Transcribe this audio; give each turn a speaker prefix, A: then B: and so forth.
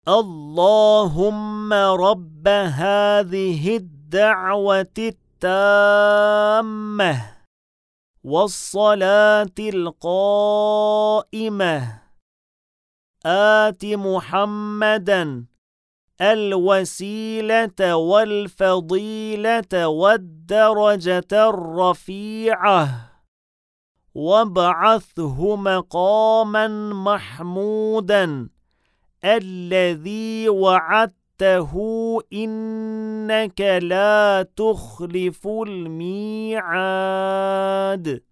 A: اللهم رب هذه الدعوة التامة والصلاة القائمة آت محمدًا الوسيلة والفضيلة والدرجة الرفيعة وابعثه مقامًا محمودًا الذي وعدته إنك لا تخلف الميعاد.